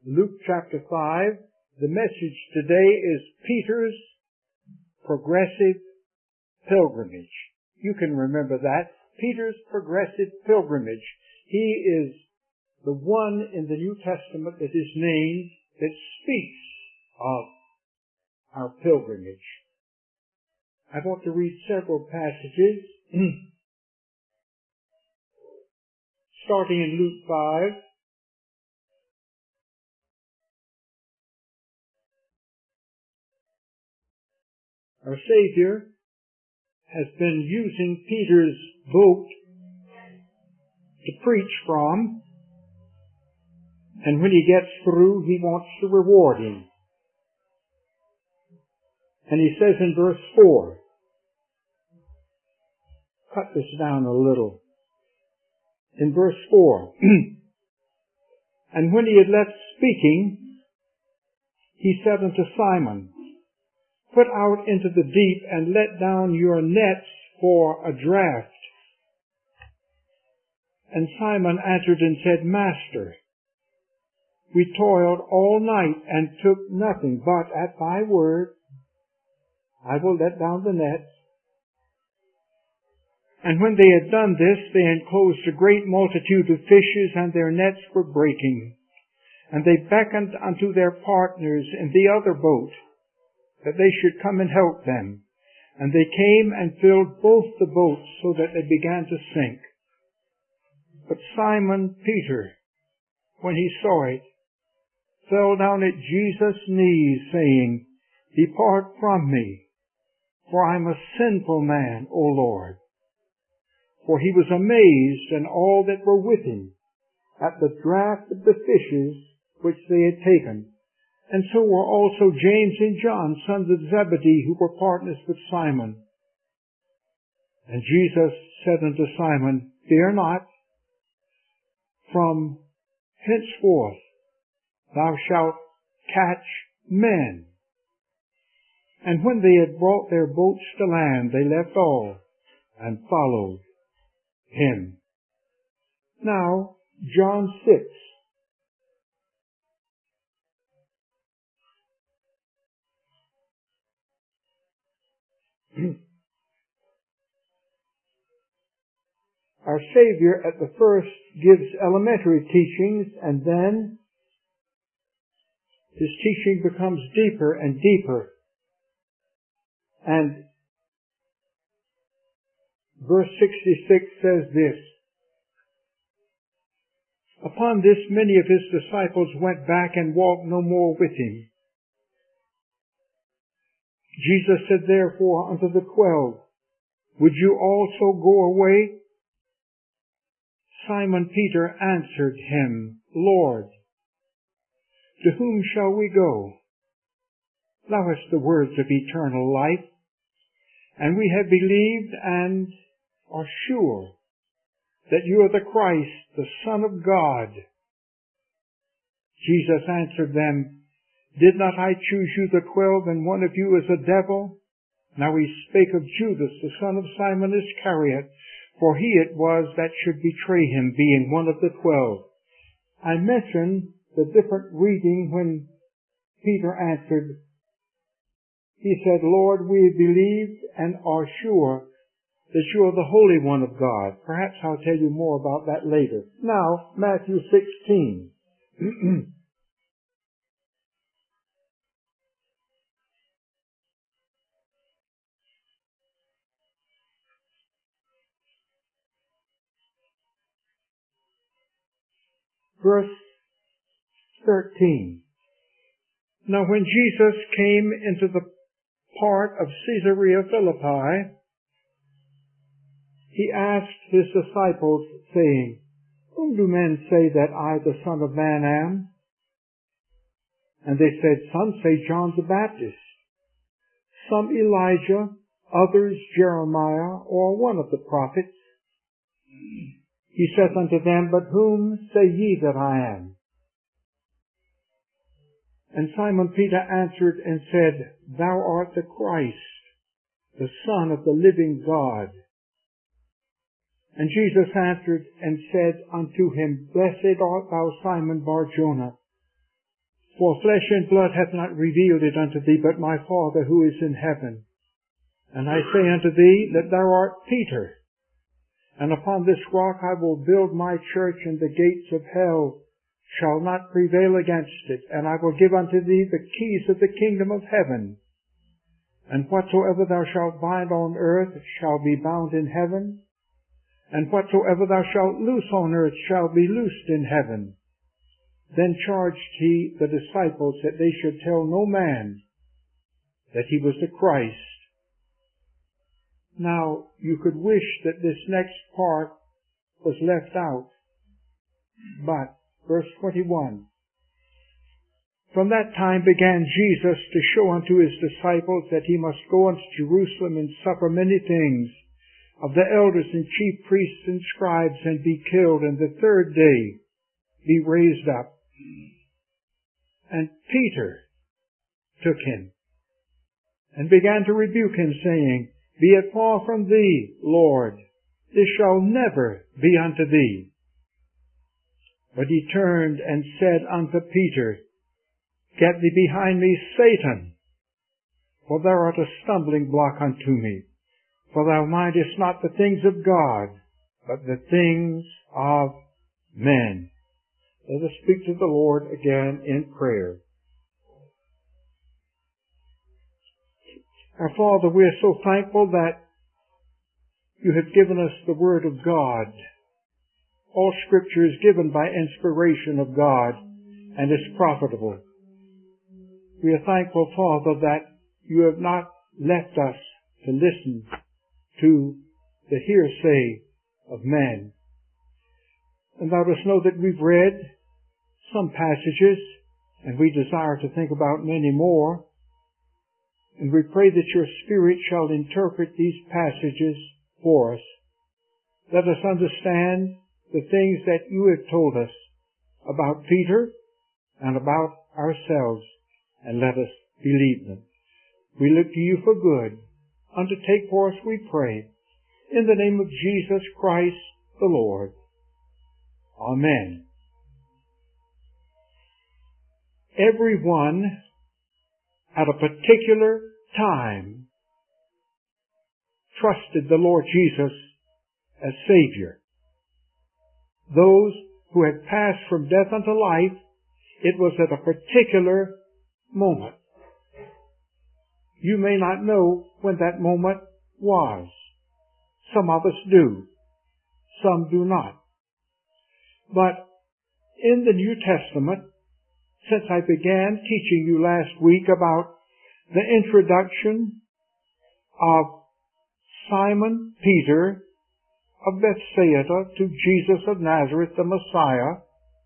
Luke chapter 5. The message today is Peter's progressive pilgrimage. You can remember that. Peter's progressive pilgrimage. He is the one in the New Testament that is named that speaks of our pilgrimage. I want to read several passages, starting in Luke 5. Our Savior has been using Peter's boat to preach from, and when he gets through, he wants to reward him. And he says in verse 4, cut this down a little. In verse 4, and when he had left speaking, he said unto Simon, put out into the deep and let down your nets for a draught. And Simon answered and said, Master, we toiled all night and took nothing, but at thy word I will let down the nets. And when they had done this, they enclosed a great multitude of fishes, and their nets were breaking. And they beckoned unto their partners in the other boat, that they should come and help them. And they came and filled both the boats, so that they began to sink. But Simon Peter, when he saw it, fell down at Jesus' knees, saying, Depart from me, for I am a sinful man, O Lord. For he was amazed, and all that were with him, at the draught of the fishes which they had taken. And so were also James and John, sons of Zebedee, who were partners with Simon. And Jesus said unto Simon, Fear not, from henceforth thou shalt catch men. And when they had brought their boats to land, they left all and followed him. Now, John 6. Our Savior at the first gives elementary teachings, and then his teaching becomes deeper and deeper. And verse 66 says this, Upon this many of his disciples went back and walked no more with him. Jesus said therefore unto the 12, Would you also go away? Simon Peter answered him, Lord, to whom shall we go? Thou hast the words of eternal life, and we have believed and are sure that you are the Christ, the Son of God. Jesus answered them, Did not I choose you the 12, and one of you is a devil? Now he spake of Judas, the son of Simon Iscariot, for he it was that should betray him, being one of the 12. I mentioned the different reading when Peter answered. He said, Lord, we have believed and are sure that you are the Holy One of God. Perhaps I'll tell you more about that later. Now, Matthew 16. Verse 13. Now when Jesus came into the part of Caesarea Philippi, he asked his disciples, saying, Whom do men say that I, the Son of Man, am? And they said, Some say John the Baptist, some Elijah, others Jeremiah, or one of the prophets. He saith unto them, But whom say ye that I am? And Simon Peter answered and said, Thou art the Christ, the Son of the living God. And Jesus answered and said unto him, Blessed art thou, Simon Bar-Jonah, For flesh and blood hath not revealed it unto thee, but my Father who is in heaven. And I say unto thee that thou art Peter, and upon this rock I will build my church, and the gates of hell shall not prevail against it. And I will give unto thee the keys of the kingdom of heaven. And whatsoever thou shalt bind on earth shall be bound in heaven, and whatsoever thou shalt loose on earth shall be loosed in heaven. Then charged he the disciples that they should tell no man that he was the Christ. Now, you could wish that this next part was left out. But, verse 21, from that time began Jesus to show unto his disciples that he must go unto Jerusalem and suffer many things of the elders and chief priests and scribes, and be killed, and the third day be raised up. And Peter took him and began to rebuke him, saying, Be it far from thee, Lord, this shall never be unto thee. But he turned and said unto Peter, Get thee behind me, Satan, for thou art a stumbling block unto me, for thou mindest not the things of God, but the things of men. Let us speak to the Lord again in prayer. Our Father, we are so thankful that you have given us the Word of God. All Scripture is given by inspiration of God and is profitable. We are thankful, Father, that you have not left us to listen to the hearsay of men. And thou dost know that we've read some passages, and we desire to think about many more. And we pray that your Spirit shall interpret these passages for us. Let us understand the things that you have told us about Peter and about ourselves, and let us believe them. We look to you for good. Undertake for us, we pray, in the name of Jesus Christ the Lord. Amen. Everyone at a particular time trusted the Lord Jesus as Savior. Those who had passed from death unto life, it was at a particular moment. You may not know when that moment was. Some of us do. Some do not. But in the New Testament, since I began teaching you last week about the introduction of Simon Peter of Bethsaida to Jesus of Nazareth, the Messiah,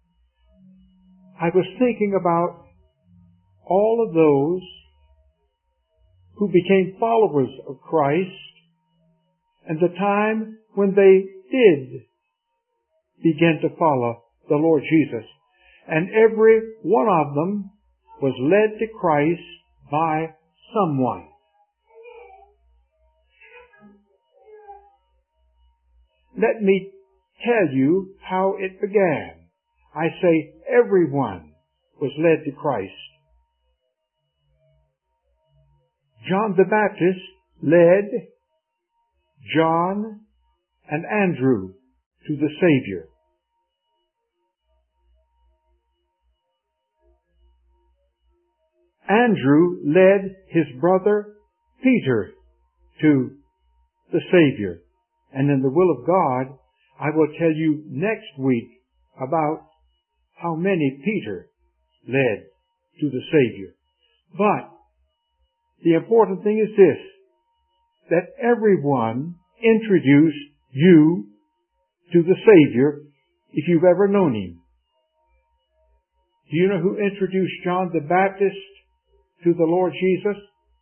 I was thinking about all of those who became followers of Christ and the time when they did begin to follow the Lord Jesus. And every one of them was led to Christ by someone. Let me tell you how it began. I say everyone was led to Christ. John the Baptist led John and Andrew to the Savior. Andrew led his brother Peter to the Savior. And in the will of God, I will tell you next week about how many Peter led to the Savior. But the important thing is this, that everyone introduced you to the Savior if you've ever known Him. Do you know who introduced John the Baptist to the Lord Jesus?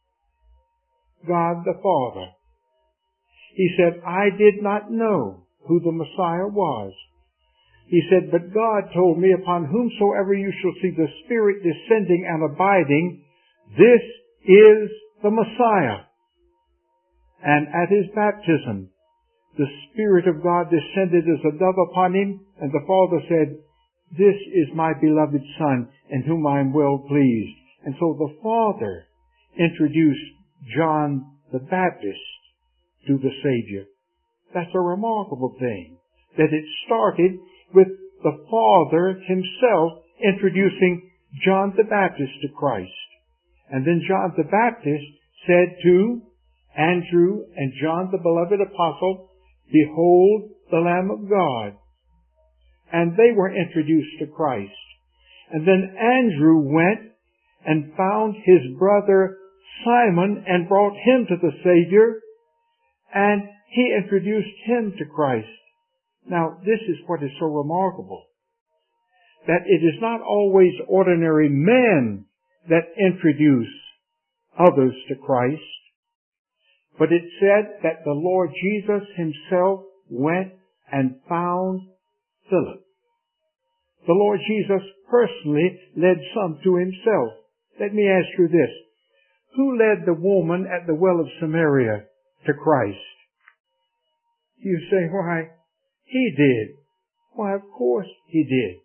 God the Father. He said, I did not know who the Messiah was. He said, but God told me, upon whomsoever you shall see the Spirit descending and abiding, this is the Messiah. And at His baptism, the Spirit of God descended as a dove upon Him, and the Father said, this is my beloved Son, in whom I am well pleased. And so the Father introduced John the Baptist to the Savior. That's a remarkable thing, that it started with the Father himself introducing John the Baptist to Christ. And then John the Baptist said to Andrew and John, the beloved apostle, "Behold the Lamb of God." And they were introduced to Christ. And then Andrew went and found his brother Simon and brought him to the Savior, and he introduced him to Christ. Now, this is what is so remarkable, that it is not always ordinary men that introduce others to Christ, but it said that the Lord Jesus himself went and found Philip. The Lord Jesus personally led some to himself. Let me ask you this. Who led the woman at the well of Samaria to Christ? You say, why, he did. Why, of course he did.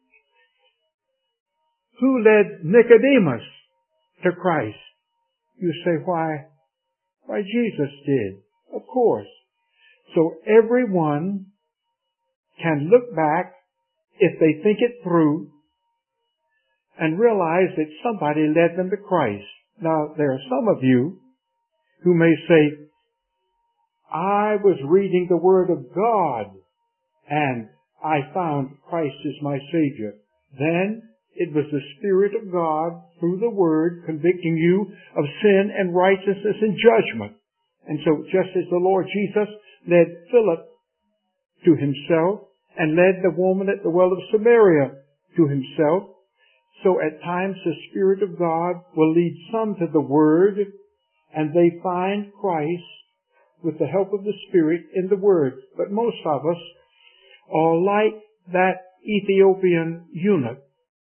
Who led Nicodemus to Christ? You say, why, Jesus did. Of course. So everyone can look back, if they think it through, and realize that somebody led them to Christ. Now, there are some of you who may say, I was reading the Word of God, and I found Christ as my Savior. Then it was the Spirit of God, through the Word, convicting you of sin and righteousness and judgment. And so, just as the Lord Jesus led Philip to himself, and led the woman at the well of Samaria to himself, so at times the Spirit of God will lead some to the Word, and they find Christ with the help of the Spirit in the Word. But most of us are like that Ethiopian eunuch.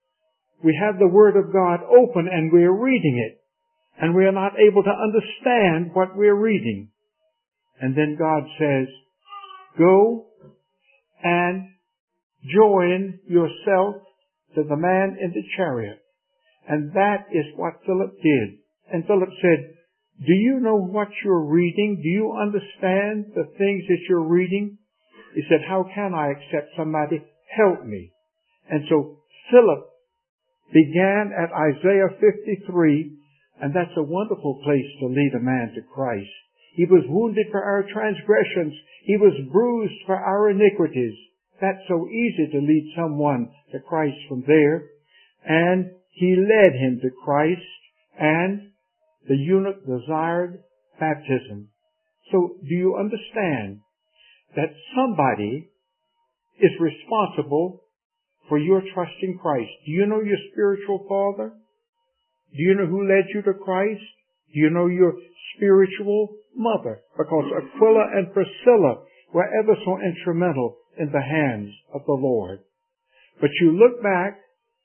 We have the Word of God open and we're reading it, and we are not able to understand what we're reading. And then God says, go and join yourself to the man in the chariot. And that is what Philip did. And Philip said, do you know what you're reading? Do you understand the things that you're reading? He said, how can I except somebody help me? And so Philip began at Isaiah 53, and that's a wonderful place to lead a man to Christ. He was wounded for our transgressions. He was bruised for our iniquities. That's so easy to lead someone to Christ from there. And he led him to Christ, and the eunuch desired baptism. So do you understand that somebody is responsible for your trust in Christ? Do you know your spiritual father? Do you know who led you to Christ? Do you know your spiritual mother? Because Aquila and Priscilla were ever so instrumental in the hands of the Lord. But you look back,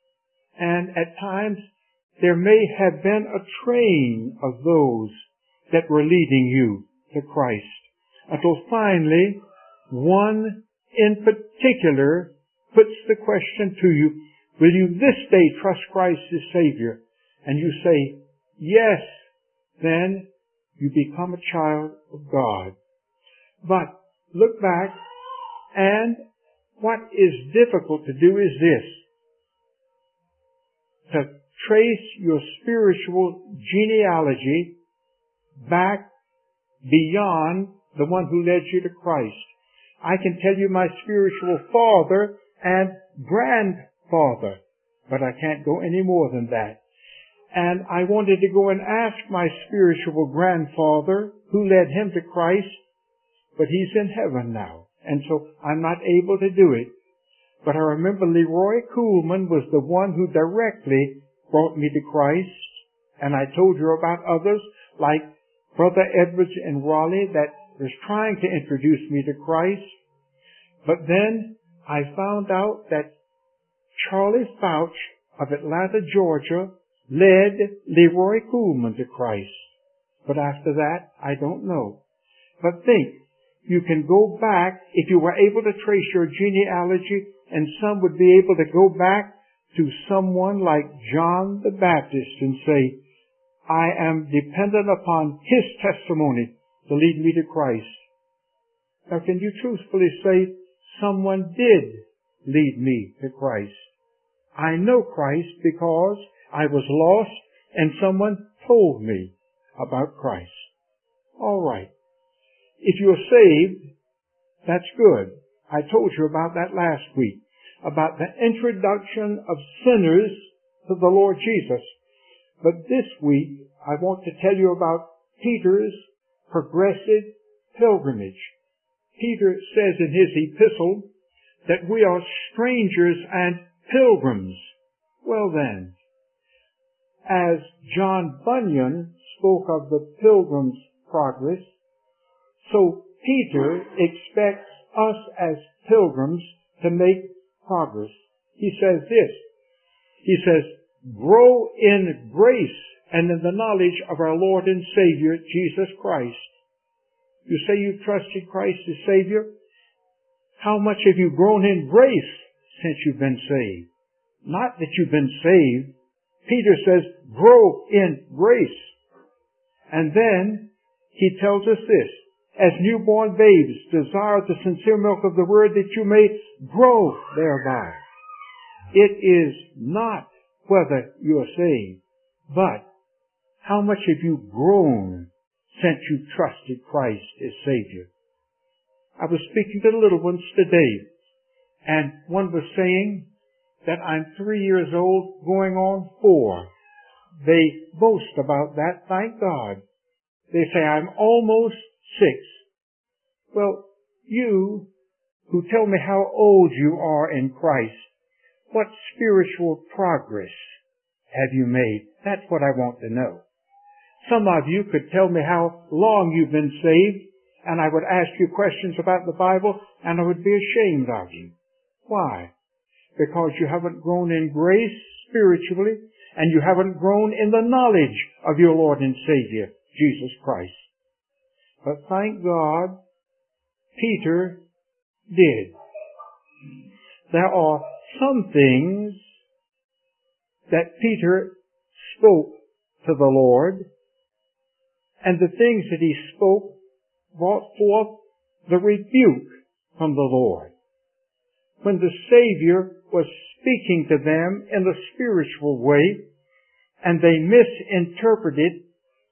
and at times there may have been a train of those that were leading you to Christ, until finally one in particular puts the question to you, will you this day trust Christ as Savior? And you say, yes. Then you become a child of God. But look back, and what is difficult to do is this: to trace your spiritual genealogy back beyond the one who led you to Christ. I can tell you my spiritual father and grandfather, but I can't go any more than that. And I wanted to go and ask my spiritual grandfather who led him to Christ, but he's in heaven now, and so I'm not able to do it. But I remember Leroy Kuhlman was the one who directly brought me to Christ, and I told you about others like Brother Edwards in Raleigh that was trying to introduce me to Christ. But then I found out that Charlie Fouch of Atlanta, Georgia, led Leroy Kuhlman to Christ. But after that, I don't know. But think, you can go back, if you were able to trace your genealogy and some would be able to go back to someone like John the Baptist and say, I am dependent upon his testimony to lead me to Christ. Now, can you truthfully say, someone did lead me to Christ? I know Christ because I was lost and someone told me about Christ. All right. If you're saved, that's good. I told you about that last week, about the introduction of sinners to the Lord Jesus. But this week, I want to tell you about Peter's progressive pilgrimage. Peter says in his epistle that we are strangers and pilgrims. Well then, as John Bunyan spoke of the Pilgrim's Progress, so Peter expects us as pilgrims to make progress. He says this. He says, grow in grace and in the knowledge of our Lord and Savior, Jesus Christ. You say you've trusted Christ as Savior? How much have you grown in grace since you've been saved? Not that you've been saved. Peter says, grow in grace. And then he tells us this, as newborn babes, desire the sincere milk of the Word that you may grow thereby. It is not whether you are saved, but how much have you grown since you trusted Christ as Savior? I was speaking to the little ones today, and one was saying that I'm 3 years old going on 4. They boast about that, thank God. They say I'm almost 6. Well, you who tell me how old you are in Christ, what spiritual progress have you made? That's what I want to know. Some of you could tell me how long you've been saved, and I would ask you questions about the Bible, and I would be ashamed of you. Why? Because you haven't grown in grace spiritually, and you haven't grown in the knowledge of your Lord and Savior, Jesus Christ. But thank God, Peter did. There are some things that Peter spoke to the Lord, and the things that he spoke brought forth the rebuke from the Lord. When the Savior was speaking to them in the spiritual way, and they misinterpreted,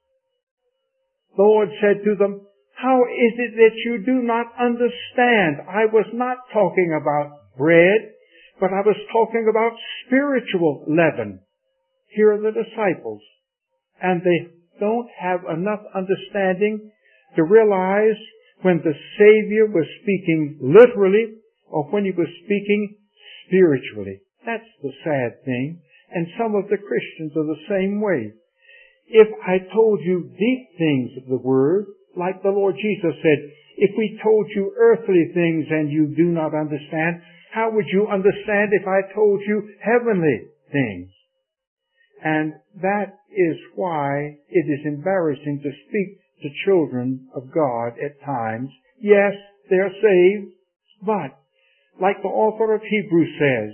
the Lord said to them, how is it that you do not understand? I was not talking about bread, but I was talking about spiritual leaven. Here are the disciples, and they don't have enough understanding to realize when the Savior was speaking literally or when he was speaking spiritually. That's the sad thing. And some of the Christians are the same way. If I told you deep things of the Word, like the Lord Jesus said, if we told you earthly things and you do not understand, how would you understand if I told you heavenly things? And that is why it is embarrassing to speak to children of God at times. Yes, they're saved, but like the author of Hebrews says,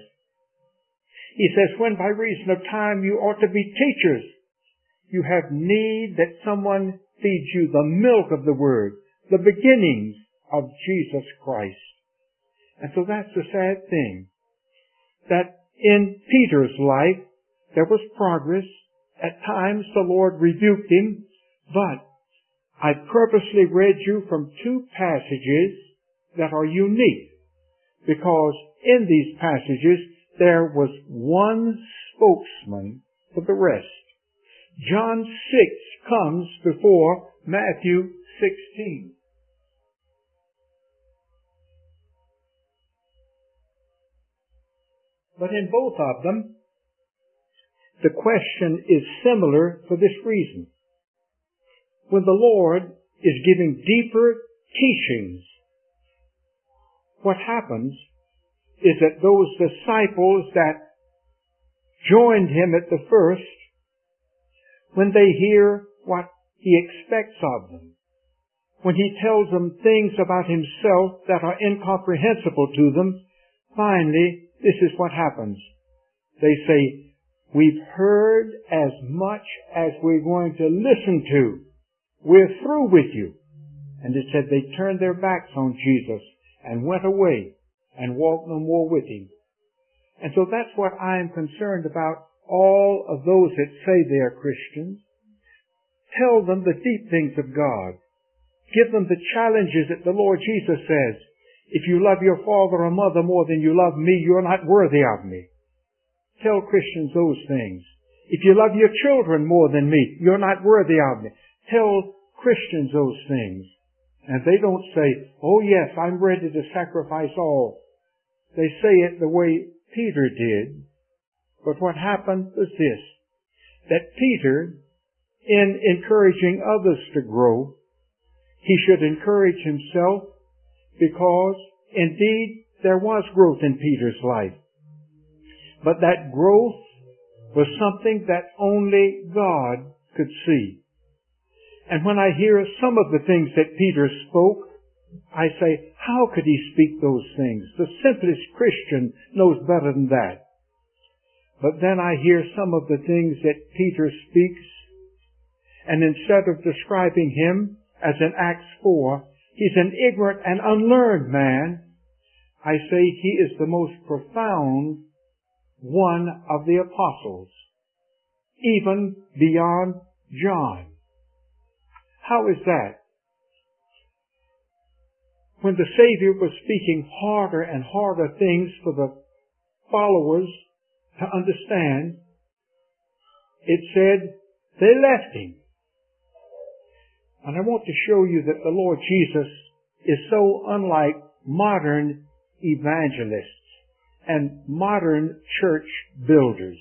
he says, when by reason of time you ought to be teachers, you have need that someone feeds you the milk of the Word, the beginnings of Jesus Christ. And so that's the sad thing, that in Peter's life, there was progress. At times the Lord rebuked him, but I purposely read you from 2 passages that are unique, because in these passages there was one spokesman for the rest. John 6 comes before Matthew 16. But in both of them, the question is similar for this reason. When the Lord is giving deeper teachings, what happens is that those disciples that joined him at the first, when they hear what he expects of them, when he tells them things about himself that are incomprehensible to them, finally, this is what happens. They say, we've heard as much as we're going to listen to. We're through with you. And it said they turned their backs on Jesus and went away and walked no more with him. And so that's what I am concerned about, all of those that say they are Christians. Tell them the deep things of God. Give them the challenges that the Lord Jesus says. If you love your father or mother more than you love me, you're not worthy of me. Tell Christians those things. If you love your children more than me, you're not worthy of me. Tell Christians those things. And they don't say, oh yes, I'm ready to sacrifice all. They say it the way Peter did. But what happened was this, that Peter, in encouraging others to grow, he should encourage himself, because indeed there was growth in Peter's life. But that growth was something that only God could see. And when I hear some of the things that Peter spoke, I say, how could he speak those things? The simplest Christian knows better than that. But then I hear some of the things that Peter speaks, and instead of describing him as in Acts 4, he's an ignorant and unlearned man, I say he is the most profound one of the apostles, even beyond John. How is that? When the Savior was speaking harder and harder things for the followers to understand, it said they left him. And I want to show you that the Lord Jesus is so unlike modern evangelists and modern church builders.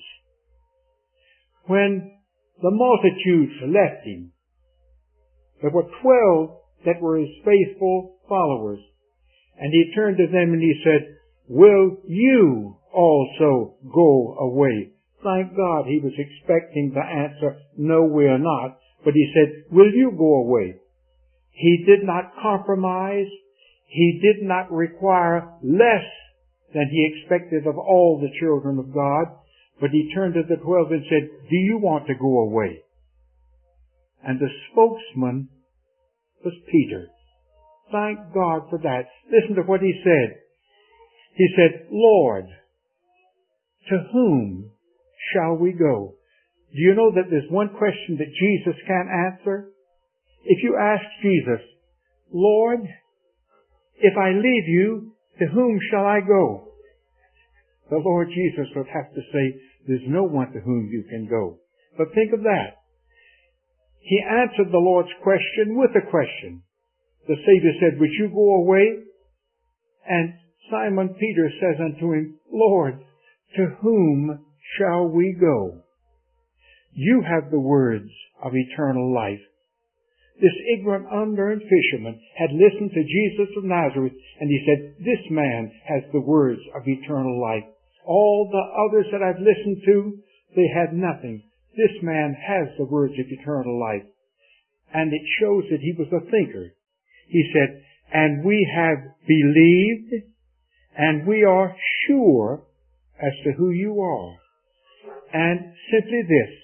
When the multitudes left him, there were 12 that were his faithful followers. And he turned to them and he said, will you also go away? Thank God he was expecting the answer, no, we are not. But he said, will you go away? He did not compromise. He did not require less than he expected of all the children of God. But he turned to the 12 and said, do you want to go away? And the spokesman was Peter. Thank God for that. Listen to what he said. He said, Lord, to whom shall we go? Do you know that there's one question that Jesus can't answer? If you ask Jesus, Lord, if I leave you, to whom shall I go? The Lord Jesus would have to say, there's no one to whom you can go. But think of that. He answered the Lord's question with a question. The Savior said, would you go away? And Simon Peter says unto him, Lord, to whom shall we go? You have the words of eternal life. This ignorant, unlearned fisherman had listened to Jesus of Nazareth, and he said, this man has the words of eternal life. All the others that I've listened to, they had nothing. This man has the words of eternal life. And it shows that he was a thinker. He said, and we have believed, and we are sure as to who you are. And simply this.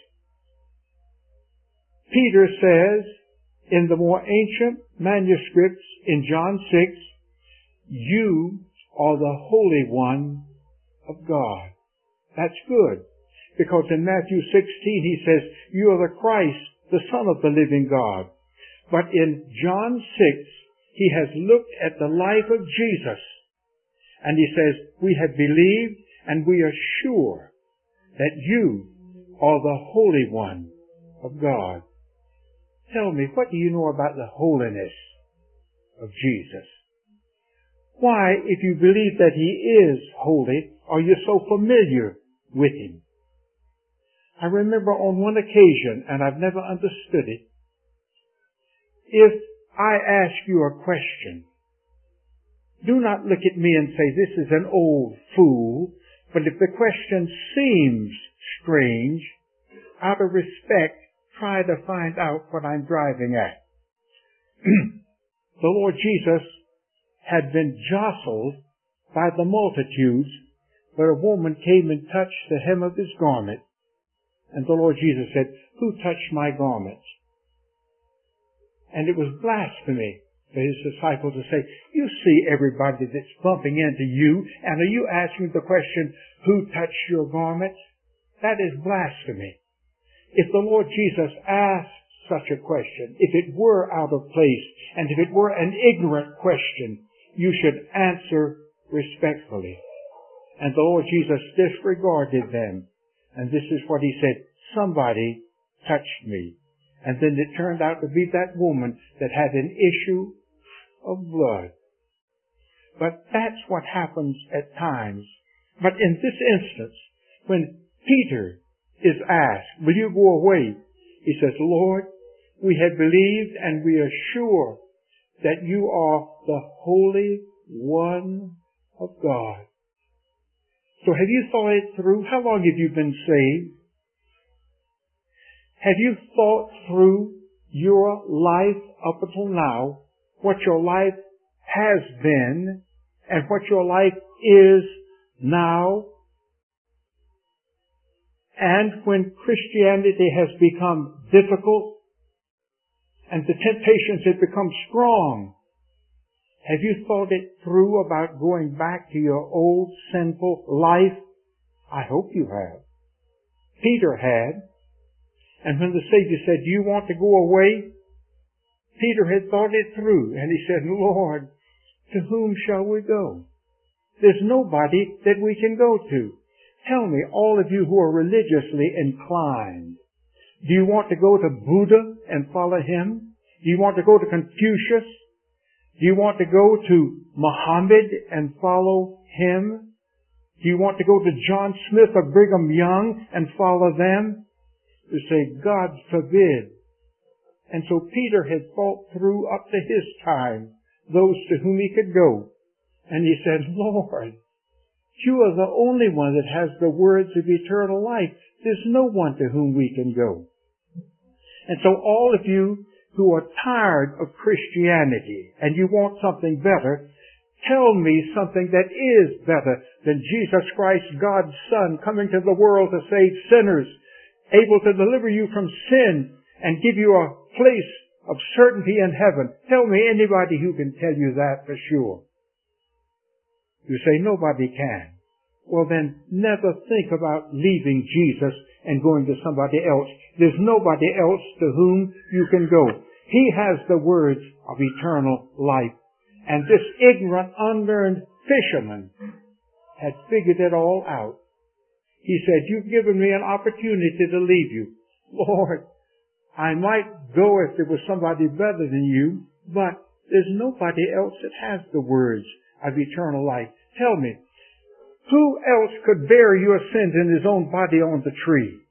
Peter says in the more ancient manuscripts in John 6, you are the Holy One of God. That's good. Because in Matthew 16 he says, you are the Christ, the Son of the living God. But in John 6, he has looked at the life of Jesus, and he says, we have believed and we are sure that you are the Holy One of God. Tell me, what do you know about the holiness of Jesus? Why, if you believe that he is holy, are you so familiar with him? I remember on one occasion, and I've never understood it, if I ask you a question, do not look at me and say, this is an old fool, but if the question seems strange, out of respect, try to find out what I'm driving at. The Lord Jesus had been jostled by the multitudes, but a woman came and touched the hem of his garment. And the Lord Jesus said, "Who touched my garments?" And it was blasphemy for his disciples to say, "You see everybody that's bumping into you, and are you asking the question, 'Who touched your garments?'" That is blasphemy. If the Lord Jesus asked such a question, if it were out of place, and if it were an ignorant question, you should answer respectfully. And the Lord Jesus disregarded them. And this is what he said, "Somebody touched me." And then it turned out to be that woman that had an issue of blood. But that's what happens at times. But in this instance, when Peter is asked, "Will you go away?" he says, "Lord, we have believed and we are sure that you are the Holy One of God." So have you thought it through? How long have you been saved? Have you thought through your life up until now, what your life has been and what your life is now? And when Christianity has become difficult and the temptations have become strong, have you thought it through about going back to your old sinful life? I hope you have. Peter had. And when the Savior said, "Do you want to go away?" Peter had thought it through, and he said, "Lord, to whom shall we go? There's nobody that we can go to. Tell me, all of you who are religiously inclined, do you want to go to Buddha and follow him? Do you want to go to Confucius? Do you want to go to Muhammad and follow him? Do you want to go to John Smith or Brigham Young and follow them?" You say, "God forbid." And so Peter had thought through up to his time those to whom he could go. And he said, "Lord, you are the only one that has the words of eternal life. There's no one to whom we can go." And so all of you who are tired of Christianity and you want something better, tell me something that is better than Jesus Christ, God's Son, coming to the world to save sinners, able to deliver you from sin and give you a place of certainty in heaven. Tell me anybody who can tell you that for sure. You say, "Nobody can." Well then, never think about leaving Jesus and going to somebody else. There's nobody else to whom you can go. He has the words of eternal life. And this ignorant, unlearned fisherman had figured it all out. He said, "You've given me an opportunity to leave you. Lord, I might go if there was somebody better than you, but there's nobody else that has the words of eternal life. Tell me, who else could bear your sins in his own body on the tree?"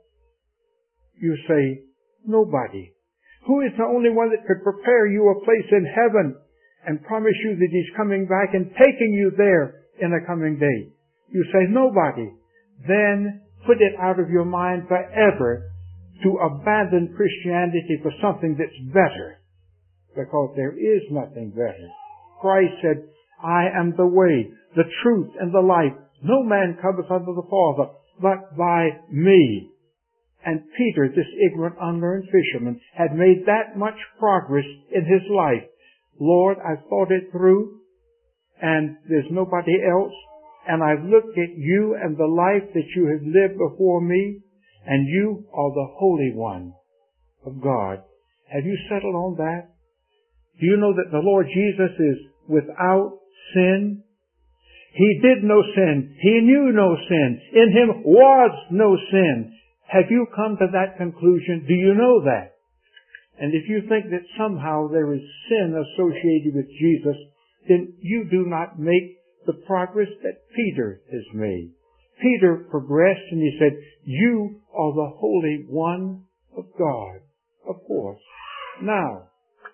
You say, "Nobody." Who is the only one that could prepare you a place in heaven and promise you that he's coming back and taking you there in a coming day? You say, "Nobody." Then put it out of your mind forever to abandon Christianity for something that's better, because there is nothing better. Christ said, "I am the way, the truth, and the life. No man cometh unto the Father but by me." And Peter, this ignorant, unlearned fisherman, had made that much progress in his life. "Lord, I've thought it through, and there's nobody else, and I've looked at you and the life that you have lived before me, and you are the Holy One of God." Have you settled on that? Do you know that the Lord Jesus is without sin? He did no sin. He knew no sin. In him was no sin. Have you come to that conclusion? Do you know that? And if you think that somehow there is sin associated with Jesus, then you do not make the progress that Peter has made. Peter progressed and he said, "You are the Holy One of God." Of course. Now,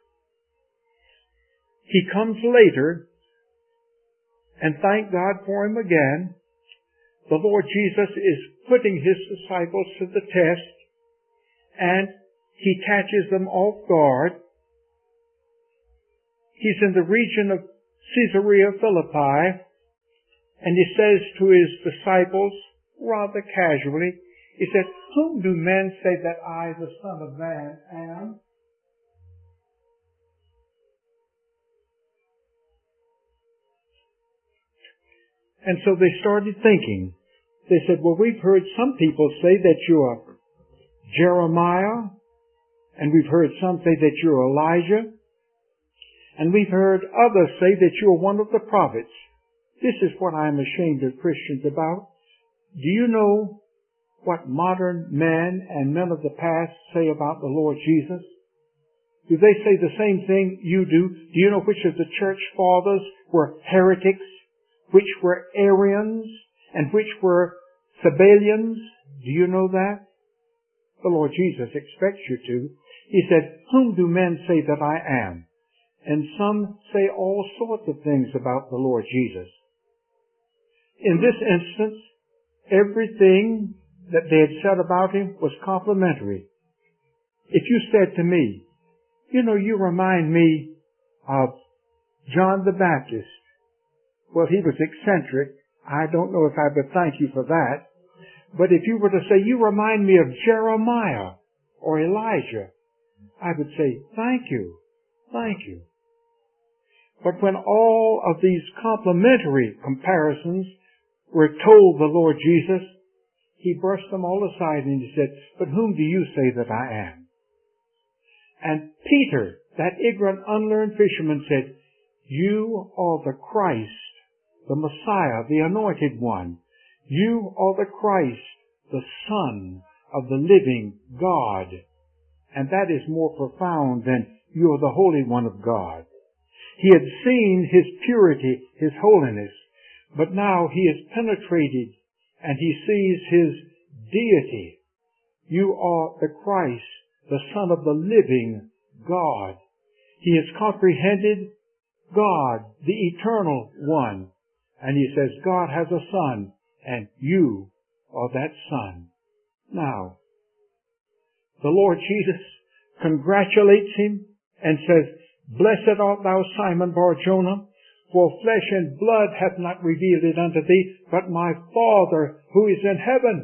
he comes later, and thank God for him again. The Lord Jesus is putting his disciples to the test, and he catches them off guard. He's in the region of Caesarea Philippi, And he says to his disciples, rather casually, he said, "Whom do men say that I, the Son of Man, am?" And so they started thinking. They said, "Well, we've heard some people say that you're Jeremiah, and we've heard some say that you're Elijah, and we've heard others say that you're one of the prophets." This is what I'm ashamed of Christians about. Do you know what modern men and men of the past say about the Lord Jesus? Do they say the same thing you do? Do you know which of the church fathers were heretics, which were Arians, and which were Sabellians? Do you know that? The Lord Jesus expects you to. He said, "Whom do men say that I am?" And some say all sorts of things about the Lord Jesus. In this instance, everything that they had said about him was complimentary. If you said to me, "You know, you remind me of John the Baptist," well, he was eccentric. I don't know if I would thank you for that. But if you were to say, "You remind me of Jeremiah or Elijah," I would say, "Thank you, thank you." But when all of these complimentary comparisons were told the Lord Jesus, he brushed them all aside and he said, "But whom do you say that I am?" And Peter, that ignorant, unlearned fisherman, said, "You are the Christ, the Messiah, the Anointed One. You are the Christ, the Son of the living God." And that is more profound than "You are the Holy One of God." He had seen his purity, his holiness, but now he is penetrated and he sees his deity. You are the Christ, the Son of the living God. He has comprehended God, the Eternal One. And he says, God has a Son, and you are that Son. Now, the Lord Jesus congratulates him and says, "Blessed art thou, Simon Bar-Jonah, for flesh and blood hath not revealed it unto thee, but my Father who is in heaven."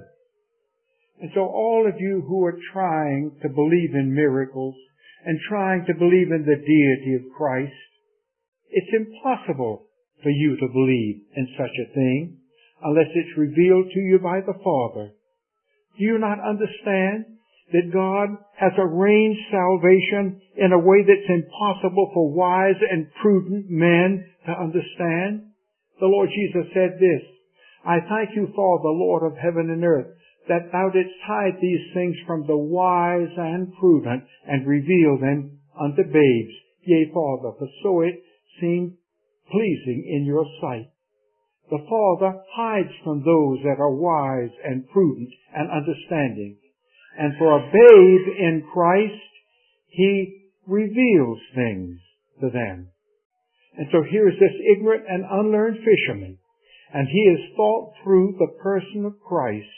And so all of you who are trying to believe in miracles and trying to believe in the deity of Christ, it's impossible for you to believe in such a thing unless it's revealed to you by the Father. Do you not understand that God has arranged salvation in a way that's impossible for wise and prudent men to understand? The Lord Jesus said this, "I thank you, Father, Lord of heaven and earth, that thou didst hide these things from the wise and prudent and reveal them unto babes. Yea, Father, for so it seemed pleasing in your sight." The Father hides from those that are wise and prudent and understanding. And for a babe in Christ, He reveals things to them. And so here's this ignorant and unlearned fisherman, and he has thought through the person of Christ,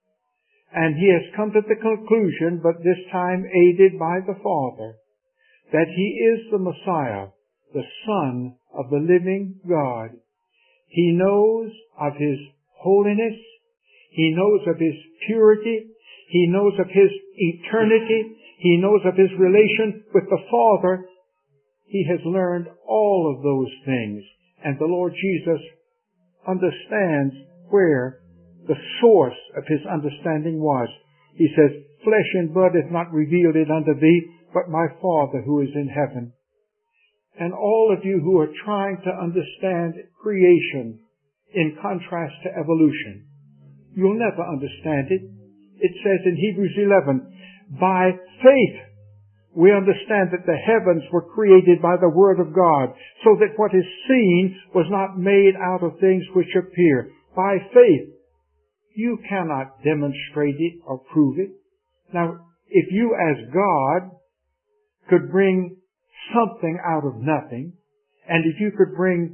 and he has come to the conclusion, but this time aided by the Father, that He is the Messiah, the Son of the living God. He knows of His holiness. He knows of His purity. He knows of His eternity. He knows of His relation with the Father. He has learned all of those things. And the Lord Jesus understands where the source of His understanding was. He says, "Flesh and blood hath not revealed it unto thee, but my Father who is in heaven." And all of you who are trying to understand creation in contrast to evolution, you'll never understand it. It says in Hebrews 11, "By faith we understand that the heavens were created by the Word of God, so that what is seen was not made out of things which appear." By faith. You cannot demonstrate it or prove it. Now, if you as God could bring something out of nothing, and if you could bring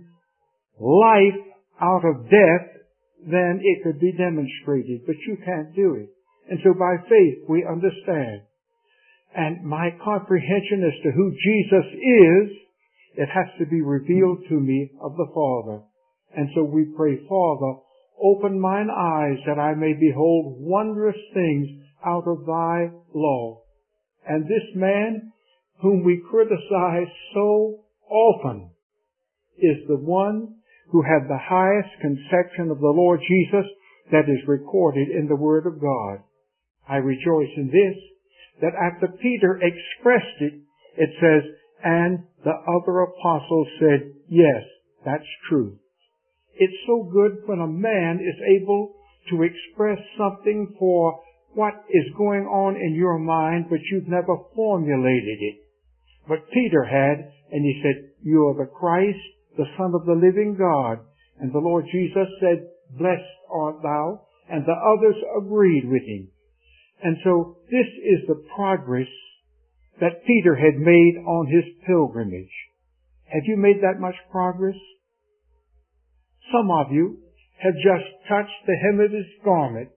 life out of death, then it could be demonstrated, but you can't do it. And so by faith we understand. And my comprehension as to who Jesus is, it has to be revealed to me of the Father. And so we pray, Father, open mine eyes that I may behold wondrous things out of thy law. And this man whom we criticize so often is the one who had the highest conception of the Lord Jesus that is recorded in the Word of God. I rejoice in this, that after Peter expressed it, it says, and the other apostles said, yes, that's true. It's so good when a man is able to express something for what is going on in your mind, but you've never formulated it. But Peter had, and he said, you are the Christ, the Son of the living God. And the Lord Jesus said, blessed art thou, and the others agreed with him. And so this is the progress that Peter had made on his pilgrimage. Have you made that much progress? Some of you have just touched the hem of his garment,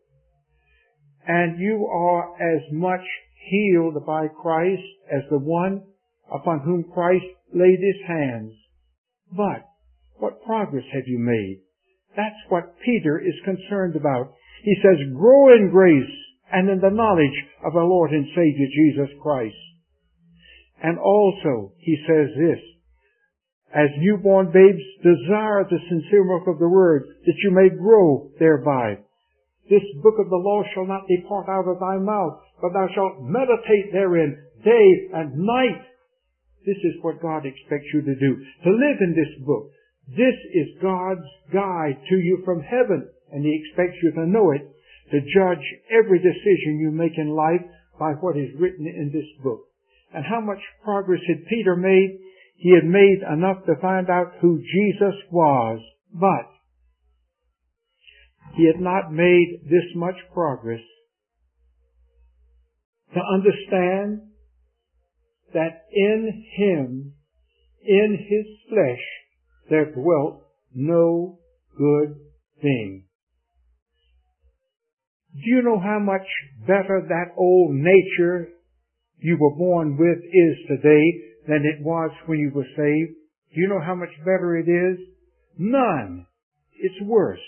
and you are as much healed by Christ as the one upon whom Christ laid his hands. But what progress have you made? That's what Peter is concerned about. He says, grow in grace and in the knowledge of our Lord and Savior Jesus Christ. And also, he says this, as newborn babes desire the sincere milk of the word, that you may grow thereby. This book of the law shall not depart out of thy mouth, but thou shalt meditate therein day and night. This is what God expects you to do, to live in this book. This is God's guide to you from heaven, and he expects you to know it, to judge every decision you make in life by what is written in this book. And how much progress had Peter made? He had made enough to find out who Jesus was, but he had not made this much progress to understand that in him, in his flesh, there dwelt no good thing. Do you know how much better that old nature you were born with is today than it was when you were saved? Do you know how much better it is? None. It's worse.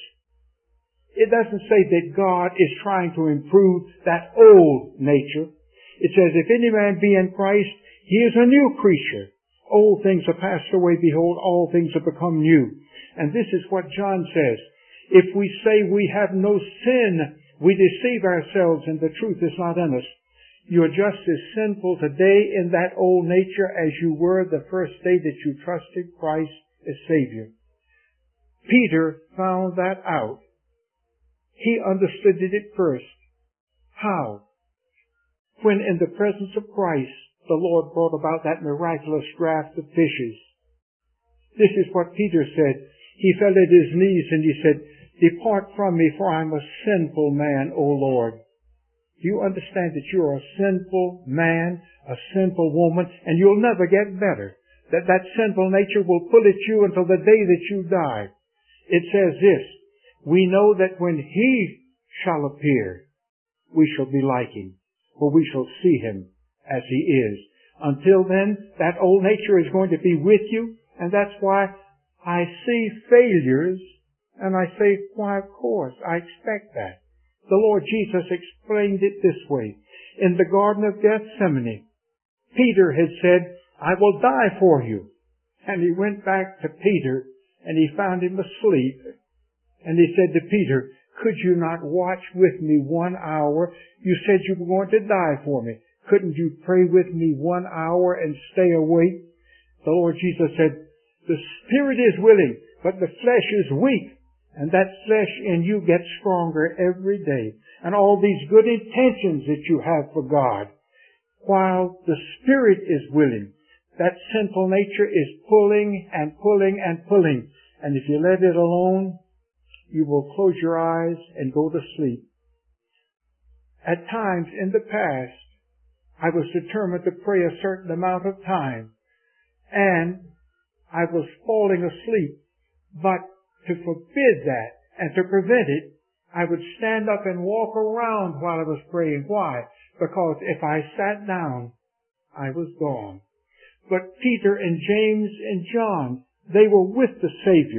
It doesn't say that God is trying to improve that old nature. It says, if any man be in Christ, he is a new creature. Old things are passed away, behold, all things have become new. And this is what John says. If we say we have no sin, we deceive ourselves and the truth is not in us. You are just as sinful today in that old nature as you were the first day that you trusted Christ as Savior. Peter found that out. He understood it at first. How? When in the presence of Christ, the Lord brought about that miraculous draught of fishes. This is what Peter said. He fell at his knees and he said, depart from me, for I am a sinful man, O Lord. Do you understand that you're a sinful man, a sinful woman, and you'll never get better? That sinful nature will pull at you until the day that you die. It says this, we know that when he shall appear, we shall be like him, for we shall see him as he is. Until then, that old nature is going to be with you, and that's why I see failures, and I say, why, of course, I expect that. The Lord Jesus explained it this way. In the Garden of Gethsemane, Peter had said, I will die for you. And he went back to Peter, and he found him asleep. And he said to Peter, could you not watch with me 1 hour? You said you were going to die for me. Couldn't you pray with me 1 hour and stay awake? The Lord Jesus said, the spirit is willing, but the flesh is weak. And that flesh in you gets stronger every day. And all these good intentions that you have for God, while the spirit is willing, that sinful nature is pulling and pulling and pulling. And if you let it alone, you will close your eyes and go to sleep. At times in the past, I was determined to pray a certain amount of time, and I was falling asleep. But to forbid that and to prevent it, I would stand up and walk around while I was praying. Why? Because if I sat down, I was gone. But Peter and James and John, they were with the Savior,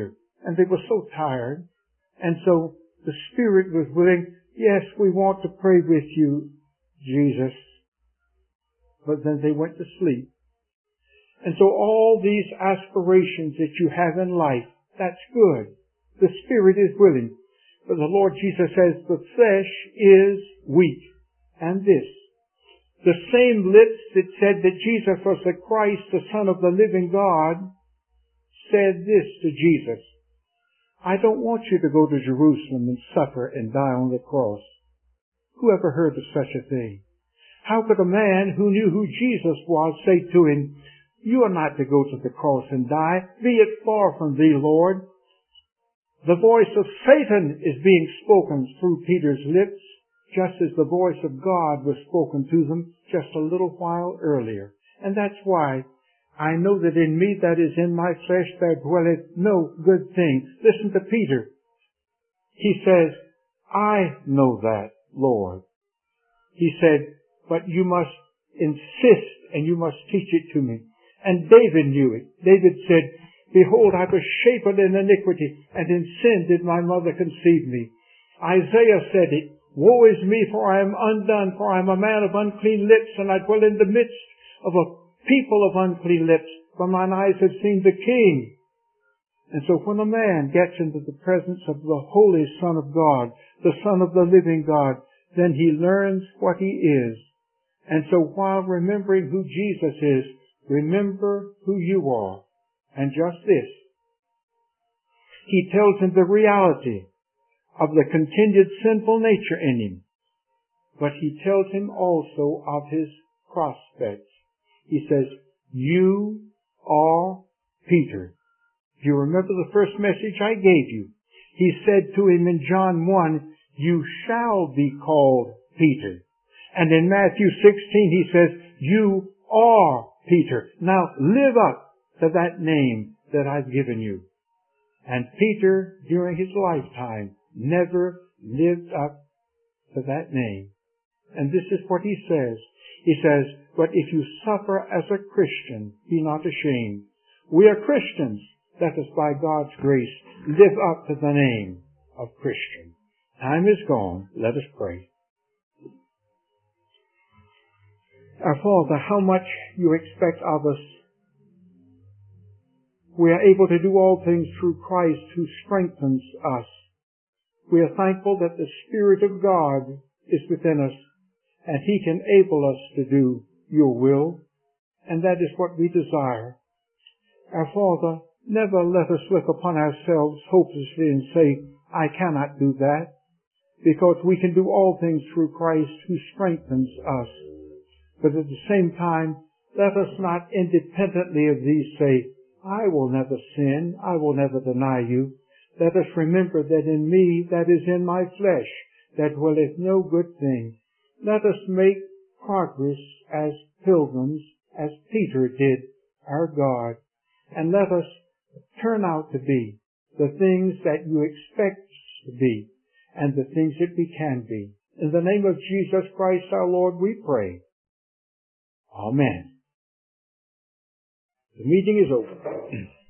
and they were so tired. And so the Spirit was willing. Yes, we want to pray with you, Jesus. But then they went to sleep. And so all these aspirations that you have in life, that's good. The Spirit is willing. But the Lord Jesus says the flesh is weak. And this, the same lips that said that Jesus was the Christ, the Son of the living God, said this to Jesus: I don't want you to go to Jerusalem and suffer and die on the cross. Who ever heard of such a thing? How could a man who knew who Jesus was say to him, you are not to go to the cross and die. Be it far from thee, Lord. The voice of Satan is being spoken through Peter's lips, just as the voice of God was spoken to them just a little while earlier. And that's why I know that in me, that is in my flesh, there dwelleth no good thing. Listen to Peter. He says, I know that, Lord. He said, but you must insist and you must teach it to me. And David knew it. David said, behold, I was shapen in iniquity, and in sin did my mother conceive me. Isaiah said it, woe is me, for I am undone, for I am a man of unclean lips, and I dwell in the midst of a people of unclean lips, for mine eyes have seen the King. And so when a man gets into the presence of the Holy Son of God, the Son of the living God, then he learns what he is. And so while remembering who Jesus is, remember who you are. And just this, he tells him the reality of the continued sinful nature in him. But he tells him also of his prospects. He says, you are Peter. Do you remember the first message I gave you? He said to him in John 1, you shall be called Peter. And in Matthew 16 he says, you are Peter. Now live up to that name that I've given you. And Peter, during his lifetime, never lived up to that name. And this is what he says. He says, but if you suffer as a Christian, be not ashamed. We are Christians. Let us, by God's grace, live up to the name of Christian. Time is gone. Let us pray. Our Father, how much you expect of us. We are able to do all things through Christ who strengthens us. We are thankful that the Spirit of God is within us and He can enable us to do your will, and that is what we desire. Our Father, never let us look upon ourselves hopelessly and say, I cannot do that, because we can do all things through Christ who strengthens us. But at the same time, let us not independently of these say, I will never sin, I will never deny you. Let us remember that in me, that is in my flesh, that dwelleth no good thing. Let us make progress as pilgrims, as Peter did, our God, and let us turn out to be the things that you expect us to be, and the things that we can be. In the name of Jesus Christ our Lord we pray. Amen. The meeting is over.